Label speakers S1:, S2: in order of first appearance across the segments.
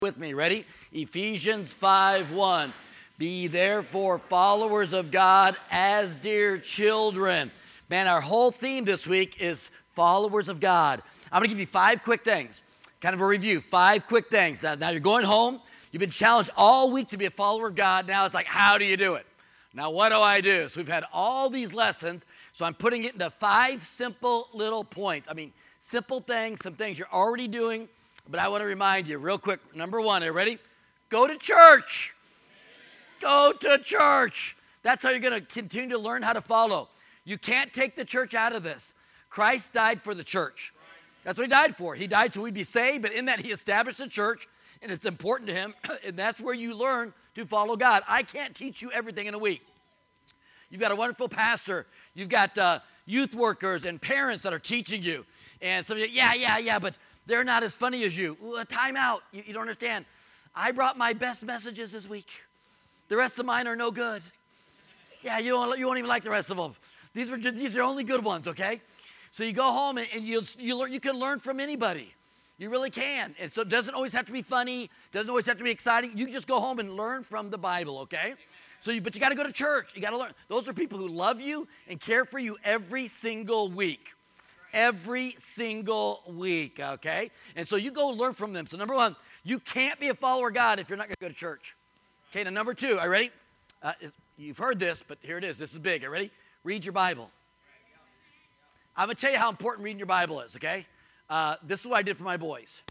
S1: With me, ready? Ephesians 5:1. Be therefore followers of God as dear children. Man, our whole theme this week is followers of God. I'm going to give you 5 quick things, kind of a review, 5 quick things. Now you're going home. You've been challenged all week to be a follower of God. Now it's like, how do you do it? Now what do I do? So we've had all these lessons, so I'm putting it into 5 simple little points. Simple things, some things you're already doing, but I want to remind you real quick. Number 1, are you ready? Go to church. Go to church. That's how you're going to continue to learn how to follow. You can't take the church out of this. Christ died for the church. That's what he died for. He died so we'd be saved, but in that he established a church, and it's important to him, and that's where you learn to follow God. I can't teach you everything in a week. You've got a wonderful pastor. You've got youth workers and parents that are teaching you. And some of you, yeah, but they're not as funny as you. Time out. You don't understand. I brought my best messages this week. The rest of mine are no good. Yeah, you won't even like the rest of them. These are only good ones, okay? So you go home and you can learn from anybody. You really can. And so it doesn't always have to be funny. Doesn't always have to be exciting. You can just go home and learn from the Bible, okay? But you got to go to church. You got to learn. Those are people who love you and care for you every single week. Every single week, okay? And so you go learn from them. So number 1, you can't be a follower of God if you're not going to go to church. Okay, now number 2, are you ready? You've heard this, but here it is. This is big. Are you ready? Read your Bible. I'm going to tell you how important reading your Bible is, okay? This is what I did for my boys.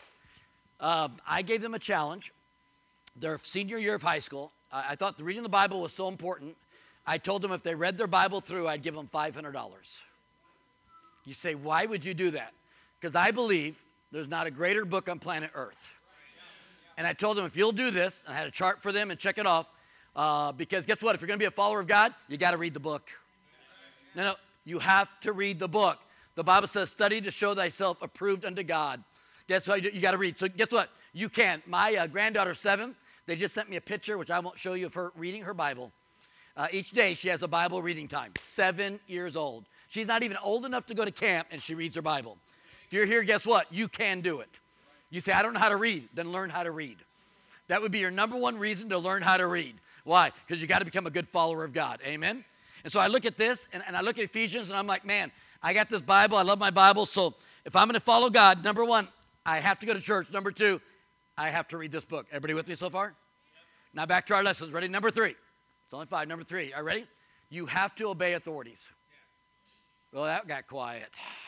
S1: I gave them a challenge. Their senior year of high school. I thought the reading the Bible was so important. I told them if they read their Bible through, I'd give them $500. You say, why would you do that? Because I believe there's not a greater book on planet Earth. And I told them, if you'll do this, and I had a chart for them and check it off, because guess what? If you're going to be a follower of God, you got to read the book. No, you have to read the book. The Bible says, study to show thyself approved unto God. Guess what? You got to read. So guess what? You can. My granddaughter's 7. They just sent me a picture, which I won't show you, of her reading her Bible. Each day she has a Bible reading time. 7 years old. She's not even old enough to go to camp, and she reads her Bible. If you're here, guess what? You can do it. You say, I don't know how to read. Then learn how to read. That would be your number 1 reason to learn how to read. Why? Because you got to become a good follower of God. Amen? And so I look at this, and I look at Ephesians, and I'm like, man, I got this Bible. I love my Bible. So if I'm going to follow God, number 1, I have to go to church. Number 2, I have to read this book. Everybody with me so far? Yep. Now back to our lessons. Ready? Number 3. It's only 5. Number 3. Are you ready? You have to obey authorities. Well, that got quiet.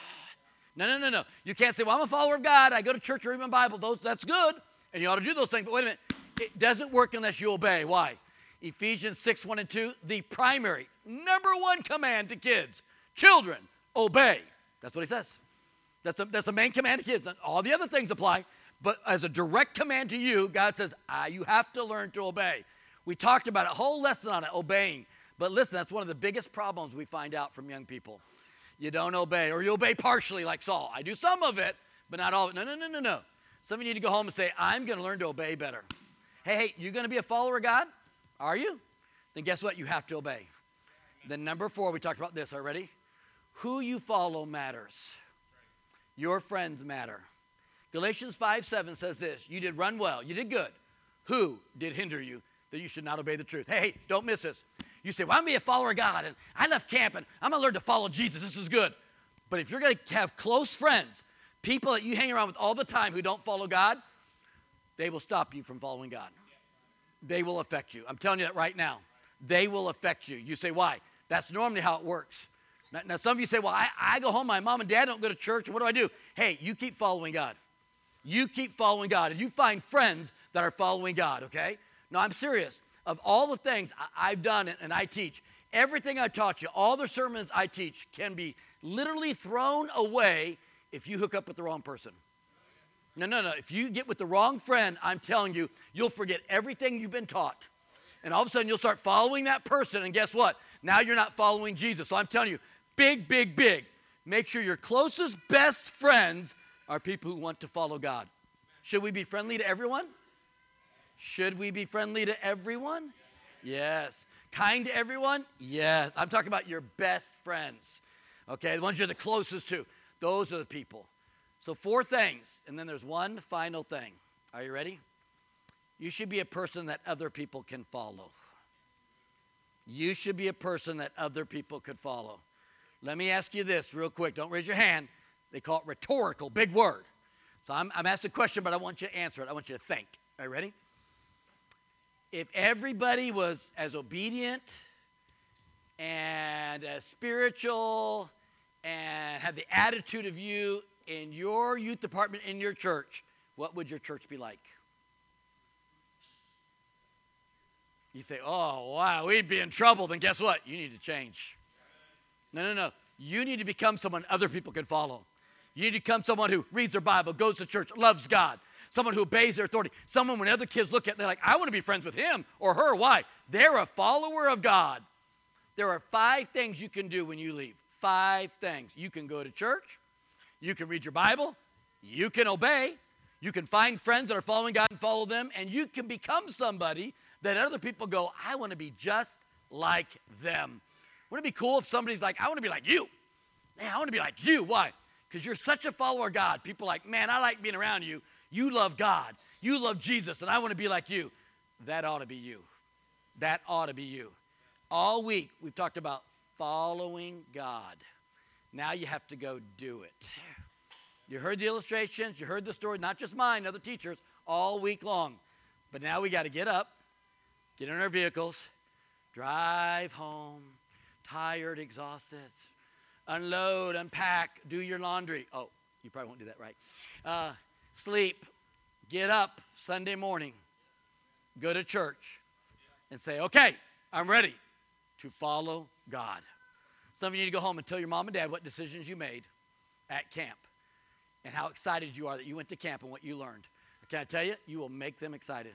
S1: No. You can't say, well, I'm a follower of God. I go to church, read my Bible. That's good, and you ought to do those things. But wait a minute. It doesn't work unless you obey. Why? Ephesians 6:1 and 2, the primary, number 1 command to kids. Children, obey. That's what he says. That's the main command to kids. All the other things apply, but as a direct command to you, God says, you have to learn to obey. We talked about a whole lesson on it, obeying. But listen, that's one of the biggest problems we find out from young people. You don't obey, or you obey partially like Saul. I do some of it, but not all of it. No. Some of you need to go home and say, I'm going to learn to obey better. Hey, you going to be a follower of God? Are you? Then guess what? You have to obey. Then number 4, we talked about this already. Who you follow matters. Your friends matter. Galatians 5:7 says this. You did run well. You did good. Who did hinder you that you should not obey the truth? Hey, don't miss this. You say, well, I'm going to be a follower of God, and I left camp, and I'm going to learn to follow Jesus. This is good. But if you're going to have close friends, people that you hang around with all the time who don't follow God, they will stop you from following God. They will affect you. I'm telling you that right now. They will affect you. You say, why? That's normally how it works. Now some of you say, well, I go home, my mom and dad don't go to church, and what do I do? Hey, you keep following God. You keep following God, and you find friends that are following God, okay? No, I'm serious. Of all the things I've done and I teach, everything I taught you, all the sermons I teach can be literally thrown away if you hook up with the wrong person. No. If you get with the wrong friend, I'm telling you, you'll forget everything you've been taught. And all of a sudden, you'll start following that person, and guess what? Now you're not following Jesus. So I'm telling you, big. Make sure your closest, best friends are people who want to follow God. Should we be friendly to everyone? Should we be friendly to everyone? Yes. Kind to everyone? Yes. I'm talking about your best friends. Okay, the ones you're the closest to. Those are the people. So 4 things, and then there's one final thing. Are you ready? You should be a person that other people can follow. You should be a person that other people could follow. Let me ask you this real quick. Don't raise your hand. They call it rhetorical, big word. So I'm asking a question, but I want you to answer it. I want you to think. Are you ready? If everybody was as obedient and as spiritual and had the attitude of you in your youth department in your church, what would your church be like? You say, oh, wow, we'd be in trouble. Then guess what? You need to change. No. You need to become someone other people can follow. You need to become someone who reads their Bible, goes to church, loves God. Someone who obeys their authority. Someone when other kids look at it, they're like, I want to be friends with him or her. Why? They're a follower of God. There are 5 things you can do when you leave. 5 things. You can go to church. You can read your Bible. You can obey. You can find friends that are following God and follow them. And you can become somebody that other people go, I want to be just like them. Wouldn't it be cool if somebody's like, I want to be like you? Man, I want to be like you. Why? Because you're such a follower of God. People are like, man, I like being around you. You love God. You love Jesus, and I want to be like you. That ought to be you. That ought to be you. All week, we've talked about following God. Now you have to go do it. You heard the illustrations. You heard the story, not just mine, other teachers, all week long. But now we got to get up, get in our vehicles, drive home, tired, exhausted, unload, unpack, do your laundry. Oh, you probably won't do that right. Sleep, get up Sunday morning, go to church, and say, okay, I'm ready to follow God. Some of you need to go home and tell your mom and dad what decisions you made at camp and how excited you are that you went to camp and what you learned. Can I tell you, you will make them excited.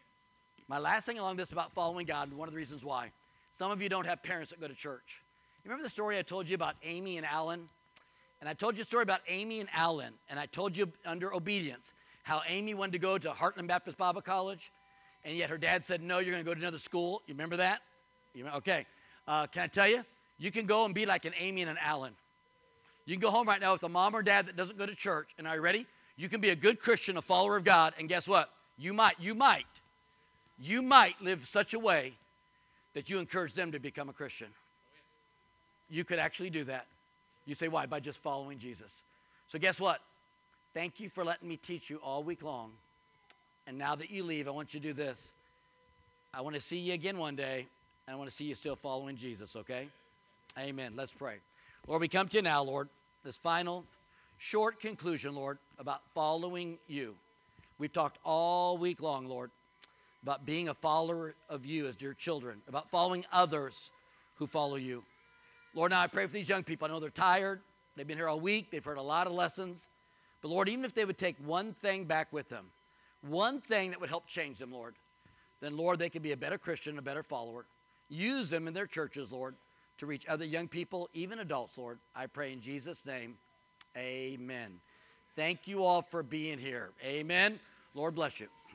S1: My last thing along this about following God, and one of the reasons why, some of you don't have parents that go to church. You remember the story I told you about Amy and Alan? And I told you a story about Amy and Alan, and I told you under obedience how Amy wanted to go to Heartland Baptist Bible College, and yet her dad said, no, you're going to go to another school. You remember that? Okay. Can I tell you? You can go and be like an Amy and an Alan. You can go home right now with a mom or dad that doesn't go to church, and are you ready? You can be a good Christian, a follower of God, and guess what? You might live such a way that you encourage them to become a Christian. You could actually do that. You say, why? By just following Jesus. So guess what? Thank you for letting me teach you all week long. And now that you leave, I want you to do this. I want to see you again one day, and I want to see you still following Jesus, okay? Amen. Let's pray. Lord, we come to you now, Lord, this final short conclusion, Lord, about following you. We've talked all week long, Lord, about being a follower of you as your children, about following others who follow you. Lord, now I pray for these young people. I know they're tired. They've been here all week. They've heard a lot of lessons. But Lord, even if they would take one thing back with them, one thing that would help change them, Lord, then, Lord, they could be a better Christian, a better follower. Use them in their churches, Lord, to reach other young people, even adults, Lord. I pray in Jesus' name, amen. Thank you all for being here. Amen. Lord bless you.